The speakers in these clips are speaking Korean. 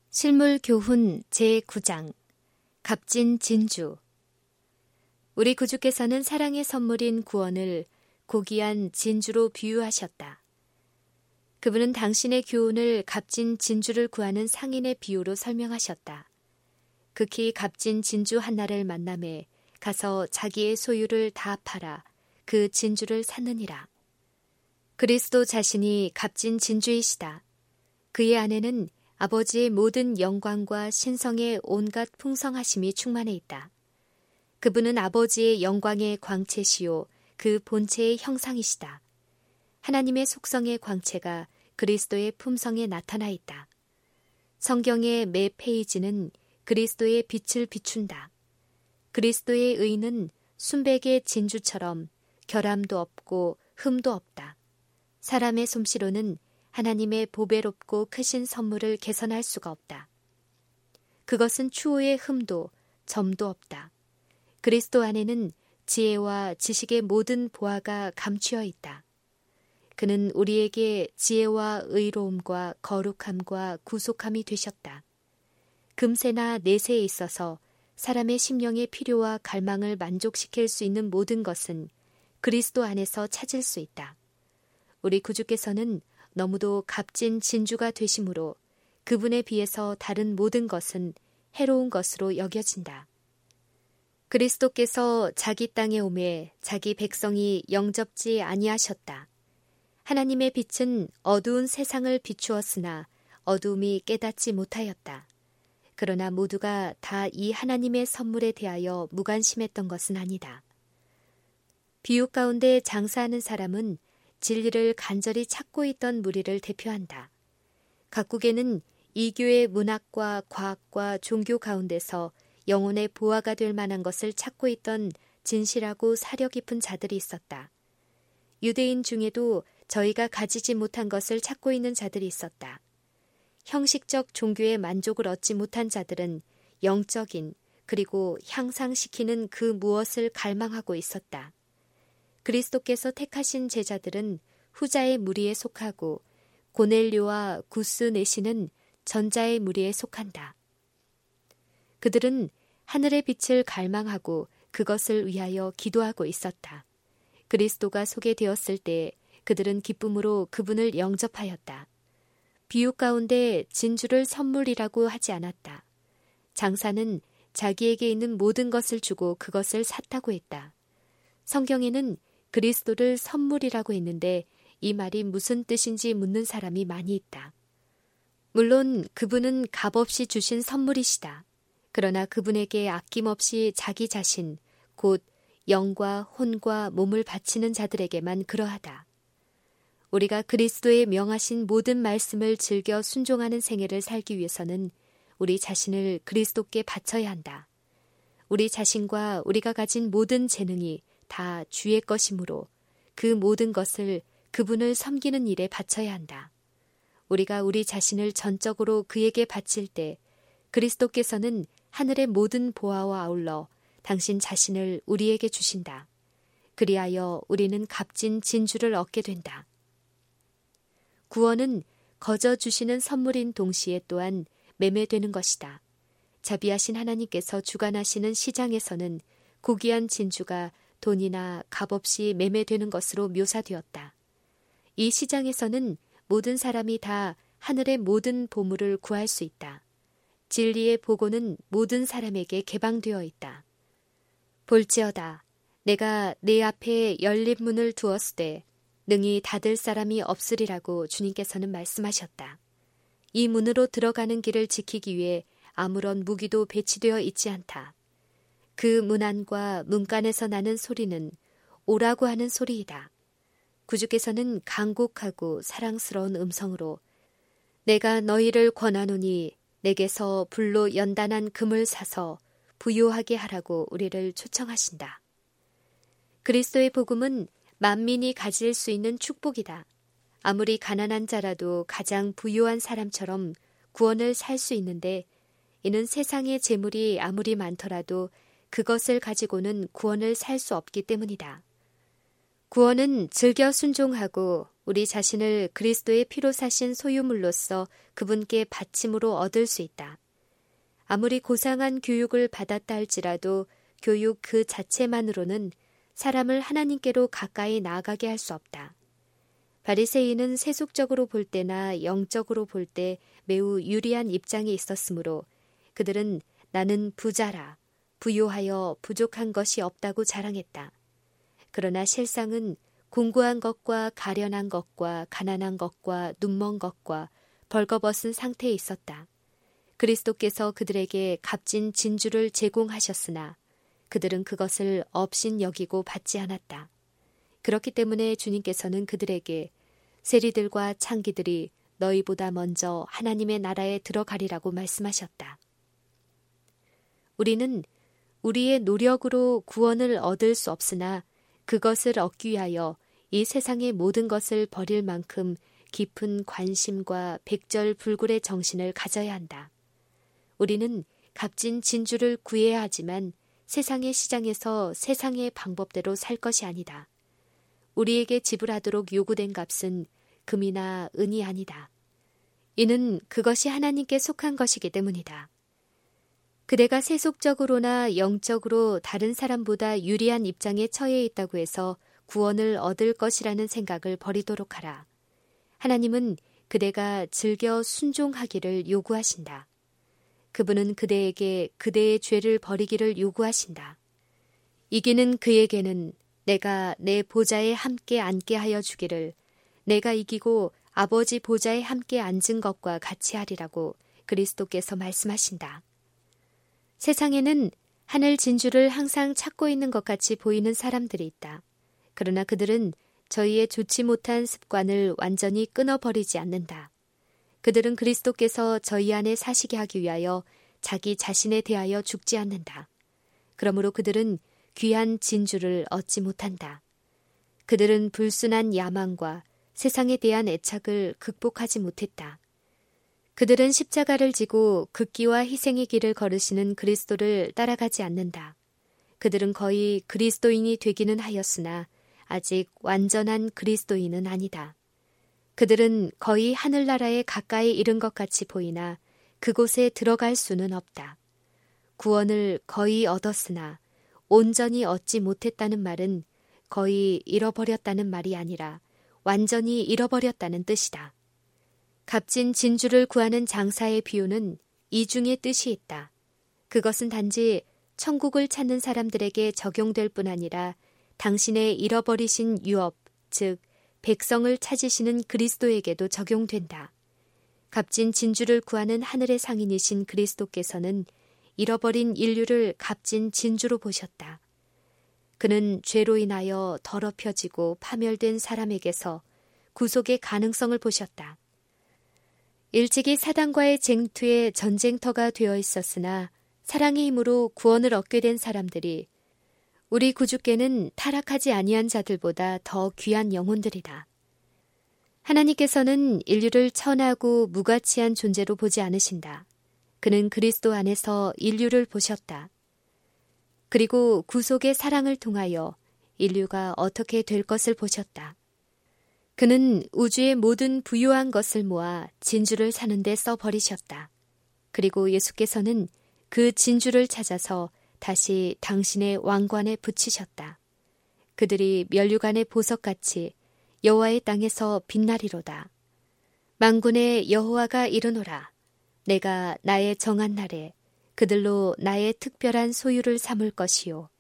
실물교훈 제9장 값진 진주. 우리 구주께서는 사랑의 선물인 구원을 고귀한 진주로 비유하셨다. 그분은 당신의 교훈을 값진 진주를 구하는 상인의 비유로 설명하셨다. 극히 값진 진주 하나를 만남에 가서 자기의 소유를 다 팔아 그 진주를 샀느니라. 그리스도 자신이 값진 진주이시다. 그의 안에는 아버지의 모든 영광과 신성의 온갖 풍성하심이 충만해 있다. 그분은 아버지의 영광의 광채시요 그 본체의 형상이시다. 하나님의 속성의 광채가 그리스도의 품성에 나타나 있다. 성경의 매 페이지는 그리스도의 빛을 비춘다. 그리스도의 의는 순백의 진주처럼 결함도 없고 흠도 없다. 사람의 솜씨로는 하나님의 보배롭고 크신 선물을 개선할 수가 없다. 그것은 추호의 흠도 점도 없다. 그리스도 안에는 지혜와 지식의 모든 보화가 감추어 있다. 그는 우리에게 지혜와 의로움과 거룩함과 구속함이 되셨다. 금세나 내세에 있어서 사람의 심령의 필요와 갈망을 만족시킬 수 있는 모든 것은 그리스도 안에서 찾을 수 있다. 우리 구주께서는 너무도 값진 진주가 되심으로 그분에 비해서 다른 모든 것은 해로운 것으로 여겨진다. 그리스도께서 자기 땅에 오매 자기 백성이 영접지 아니하셨다. 하나님의 빛은 어두운 세상을 비추었으나 어두움이 깨닫지 못하였다. 그러나 모두가 다 이 하나님의 선물에 대하여 무관심했던 것은 아니다. 비유 가운데 장사하는 사람은 진리를 간절히 찾고 있던 무리를 대표한다. 각국에는 이교의 문학과 과학과 종교 가운데서 영혼의 보화가 될 만한 것을 찾고 있던 진실하고 사려 깊은 자들이 있었다. 유대인 중에도 저희가 가지지 못한 것을 찾고 있는 자들이 있었다. 형식적 종교의 만족을 얻지 못한 자들은 영적인 그리고 향상시키는 그 무엇을 갈망하고 있었다. 그리스도께서 택하신 제자들은 후자의 무리에 속하고 고넬료와 구스 네시는 전자의 무리에 속한다. 그들은 하늘의 빛을 갈망하고 그것을 위하여 기도하고 있었다. 그리스도가 소개되었을 때 그들은 기쁨으로 그분을 영접하였다. 비유 가운데 진주를 선물이라고 하지 않았다. 장사는 자기에게 있는 모든 것을 주고 그것을 샀다고 했다. 성경에는 그리스도를 선물이라고 했는데 이 말이 무슨 뜻인지 묻는 사람이 많이 있다. 물론 그분은 값없이 주신 선물이시다. 그러나 그분에게 아낌없이 자기 자신, 곧 영과 혼과 몸을 바치는 자들에게만 그러하다. 우리가 그리스도의 명하신 모든 말씀을 즐겨 순종하는 생애를 살기 위해서는 우리 자신을 그리스도께 바쳐야 한다. 우리 자신과 우리가 가진 모든 재능이 다 주의 것이므로 그 모든 것을 그분을 섬기는 일에 바쳐야 한다. 우리가 우리 자신을 전적으로 그에게 바칠 때 그리스도께서는 하늘의 모든 보화와 아울러 당신 자신을 우리에게 주신다. 그리하여 우리는 값진 진주를 얻게 된다. 구원은 거저 주시는 선물인 동시에 또한 매매되는 것이다. 자비하신 하나님께서 주관하시는 시장에서는 고귀한 진주가 돈이나 값없이 매매되는 것으로 묘사되었다. 이 시장에서는 모든 사람이 다 하늘의 모든 보물을 구할 수 있다. 진리의 보고는 모든 사람에게 개방되어 있다. 볼지어다 내가 내 앞에 열린 문을 두었으되 능히 닫을 사람이 없으리라고 주님께서는 말씀하셨다. 이 문으로 들어가는 길을 지키기 위해 아무런 무기도 배치되어 있지 않다. 그 문 안과 문간에서 나는 소리는 오라고 하는 소리이다. 구주께서는 간곡하고 사랑스러운 음성으로 내가 너희를 권하노니 내게서 불로 연단한 금을 사서 부요하게 하라고 우리를 초청하신다. 그리스도의 복음은 만민이 가질 수 있는 축복이다. 아무리 가난한 자라도 가장 부유한 사람처럼 구원을 살 수 있는데 이는 세상의 재물이 아무리 많더라도 그것을 가지고는 구원을 살 수 없기 때문이다. 구원은 즐겨 순종하고 우리 자신을 그리스도의 피로 사신 소유물로서 그분께 바침으로 얻을 수 있다. 아무리 고상한 교육을 받았다 할지라도 교육 그 자체만으로는 사람을 하나님께로 가까이 나아가게 할 수 없다. 바리새인은 세속적으로 볼 때나 영적으로 볼 때 매우 유리한 입장에 있었으므로 그들은 나는 부자라, 부요하여 부족한 것이 없다고 자랑했다. 그러나 실상은 공고한 것과 가련한 것과 가난한 것과 눈먼 것과 벌거벗은 상태에 있었다. 그리스도께서 그들에게 값진 진주를 제공하셨으나 그들은 그것을 업신 여기고 받지 않았다. 그렇기 때문에 주님께서는 그들에게 세리들과 창기들이 너희보다 먼저 하나님의 나라에 들어가리라고 말씀하셨다. 우리는 우리의 노력으로 구원을 얻을 수 없으나 그것을 얻기 위하여 이 세상의 모든 것을 버릴 만큼 깊은 관심과 백절불굴의 정신을 가져야 한다. 우리는 값진 진주를 구해야 하지만 세상의 시장에서 세상의 방법대로 살 것이 아니다. 우리에게 지불하도록 요구된 값은 금이나 은이 아니다. 이는 그것이 하나님께 속한 것이기 때문이다. 그대가 세속적으로나 영적으로 다른 사람보다 유리한 입장에 처해 있다고 해서 구원을 얻을 것이라는 생각을 버리도록 하라. 하나님은 그대가 즐겨 순종하기를 요구하신다. 그분은 그대에게 그대의 죄를 버리기를 요구하신다. 이기는 그에게는 내가 내 보좌에 함께 앉게 하여 주기를 내가 이기고 아버지 보좌에 함께 앉은 것과 같이 하리라고 그리스도께서 말씀하신다. 세상에는 하늘 진주를 항상 찾고 있는 것 같이 보이는 사람들이 있다. 그러나 그들은 저희의 좋지 못한 습관을 완전히 끊어버리지 않는다. 그들은 그리스도께서 저희 안에 사시게 하기 위하여 자기 자신에 대하여 죽지 않는다. 그러므로 그들은 귀한 진주를 얻지 못한다. 그들은 불순한 야망과 세상에 대한 애착을 극복하지 못했다. 그들은 십자가를 지고 극기와 희생의 길을 걸으시는 그리스도를 따라가지 않는다. 그들은 거의 그리스도인이 되기는 하였으나 아직 완전한 그리스도인은 아니다. 그들은 거의 하늘나라에 가까이 이른 것 같이 보이나 그곳에 들어갈 수는 없다. 구원을 거의 얻었으나 온전히 얻지 못했다는 말은 거의 잃어버렸다는 말이 아니라 완전히 잃어버렸다는 뜻이다. 값진 진주를 구하는 장사의 비유는 이중의 뜻이 있다. 그것은 단지 천국을 찾는 사람들에게 적용될 뿐 아니라 당신의 잃어버리신 유업, 즉 백성을 찾으시는 그리스도에게도 적용된다. 값진 진주를 구하는 하늘의 상인이신 그리스도께서는 잃어버린 인류를 값진 진주로 보셨다. 그는 죄로 인하여 더럽혀지고 파멸된 사람에게서 구속의 가능성을 보셨다. 일찍이 사단과의 쟁투에 전쟁터가 되어 있었으나 사랑의 힘으로 구원을 얻게 된 사람들이 우리 구주께는 타락하지 아니한 자들보다 더 귀한 영혼들이다. 하나님께서는 인류를 천하고 무가치한 존재로 보지 않으신다. 그는 그리스도 안에서 인류를 보셨다. 그리고 구속의 사랑을 통하여 인류가 어떻게 될 것을 보셨다. 그는 우주의 모든 부유한 것을 모아 진주를 사는 데 써버리셨다. 그리고 예수께서는 그 진주를 찾아서 다시 당신의 왕관에 붙이셨다. 그들이 면류관의 보석같이 여호와의 땅에서 빛나리로다. 만군의 여호와가 이르노라. 내가 나의 정한 날에 그들로 나의 특별한 소유를 삼을 것이요.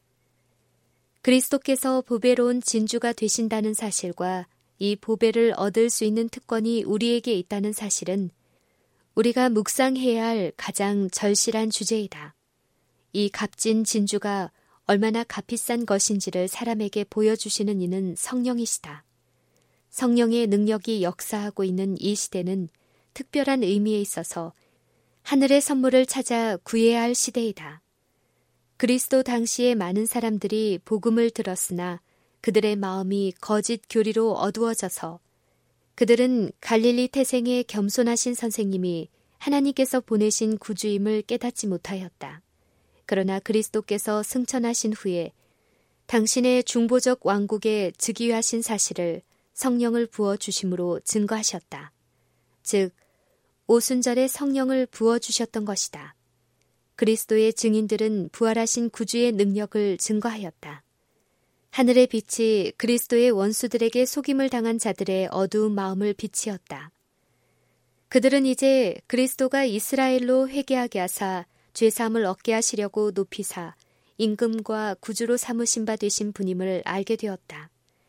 그리스도께서 보배로운 진주가 되신다는 사실과 이 보배를 얻을 수 있는 특권이 우리에게 있다는 사실은 우리가 묵상해야 할 가장 절실한 주제이다. 이 값진 진주가 얼마나 값비싼 것인지를 사람에게 보여주시는 이는 성령이시다. 성령의 능력이 역사하고 있는 이 시대는 특별한 의미에 있어서 하늘의 선물을 찾아 구해야 할 시대이다. 그리스도 당시에 많은 사람들이 복음을 들었으나 그들의 마음이 거짓 교리로 어두워져서 그들은 갈릴리 태생의 겸손하신 선생님이 하나님께서 보내신 구주임을 깨닫지 못하였다. 그러나 그리스도께서 승천하신 후에 당신의 중보적 왕국에 즉위하신 사실을 성령을 부어 주심으로 증거하셨다. 즉 오순절에 성령을 부어 주셨던 것이다. 그리스도의 증인들은 부활하신 구주의 능력을 증거하였다. 하늘의 빛이 그리스도의 원수들에게 속임을 당한 자들의 어두운 마음을 비치었다. 그들은 이제 그리스도가 이스라엘로 회개하게 하사 죄사함을 얻게 하시려고 높이사 임금과 구주로 삼으신 바 되신 분임을 알게 되었다.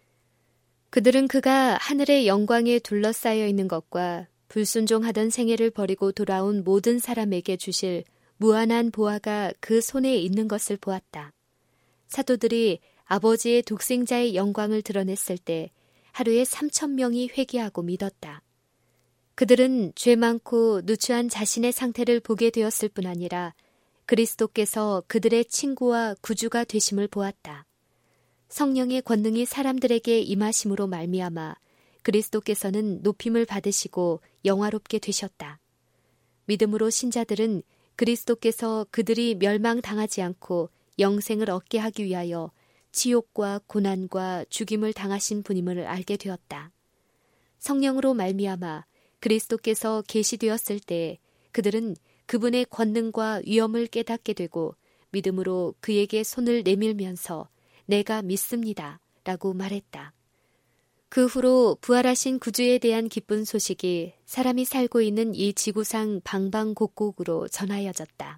그들은 그가 하늘의 영광에 둘러싸여 있는 것과 불순종하던 생애를 버리고 돌아온 모든 사람에게 주실 무한한 보화가 그 손에 있는 것을 보았다. 사도들이 아버지의 독생자의 영광을 드러냈을 때 하루에 3,000명이 회개하고 믿었다. 그들은 죄 많고 누추한 자신의 상태를 보게 되었을 뿐 아니라 그리스도께서 그들의 친구와 구주가 되심을 보았다. 성령의 권능이 사람들에게 임하심으로 말미암아 그리스도께서는 높임을 받으시고 영화롭게 되셨다. 믿음으로 신자들은 그리스도께서 그들이 멸망당하지 않고 영생을 얻게 하기 위하여 지옥과 고난과 죽임을 당하신 분임을 알게 되었다. 성령으로 말미암아 그리스도께서 계시되었을 때 그들은 그분의 권능과 위엄을 깨닫게 되고 믿음으로 그에게 손을 내밀면서 내가 믿습니다 라고 말했다. 그 후로 부활하신 구주에 대한 기쁜 소식이 사람이 살고 있는 이 지구상 방방곡곡으로 전하여졌다.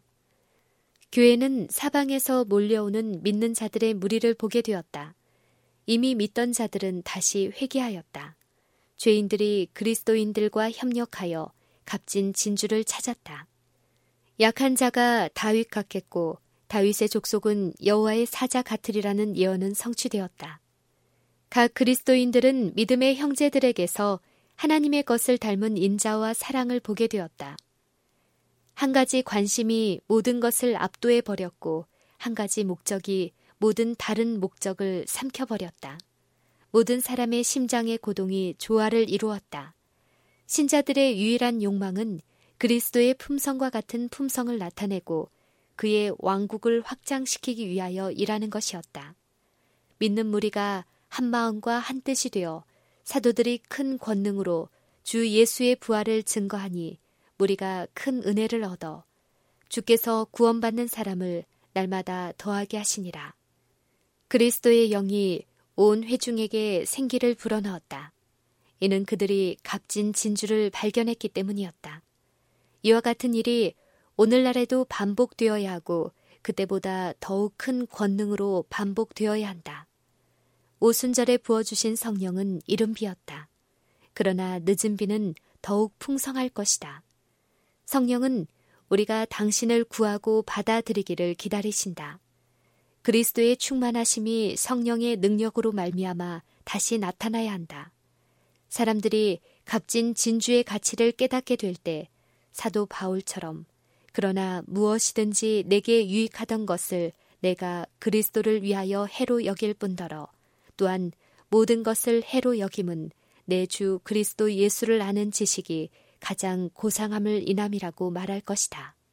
교회는 사방에서 몰려오는 믿는 자들의 무리를 보게 되었다. 이미 믿던 자들은 다시 회개하였다. 죄인들이 그리스도인들과 협력하여 값진 진주를 찾았다. 약한 자가 다윗 같겠고 다윗의 족속은 여호와의 사자 같으리라는 예언은 성취되었다. 각 그리스도인들은 믿음의 형제들에게서 하나님의 것을 닮은 인자와 사랑을 보게 되었다. 한 가지 관심이 모든 것을 압도해 버렸고 한 가지 목적이 모든 다른 목적을 삼켜버렸다. 모든 사람의 심장의 고동이 조화를 이루었다. 신자들의 유일한 욕망은 그리스도의 품성과 같은 품성을 나타내고 그의 왕국을 확장시키기 위하여 일하는 것이었다. 믿는 무리가 한 마음과 한 뜻이 되어 사도들이 큰 권능으로 주 예수의 부활을 증거하니 무리가 큰 은혜를 얻어 주께서 구원받는 사람을 날마다 더하게 하시니라. 그리스도의 영이 온 회중에게 생기를 불어넣었다. 이는 그들이 값진 진주를 발견했기 때문이었다. 이와 같은 일이 오늘날에도 반복되어야 하고 그때보다 더욱 큰 권능으로 반복되어야 한다. 오순절에 부어주신 성령은 이른 비였다. 그러나 늦은 비는 더욱 풍성할 것이다. 성령은 우리가 당신을 구하고 받아들이기를 기다리신다. 그리스도의 충만하심이 성령의 능력으로 말미암아 다시 나타나야 한다. 사람들이 값진 진주의 가치를 깨닫게 될 때 사도 바울처럼 그러나 무엇이든지 내게 유익하던 것을 내가 그리스도를 위하여 해로 여길 뿐더러 또한 모든 것을 해로 여김은 내 주 그리스도 예수를 아는 지식이 가장 고상함을 인함이라고 말할 것이다.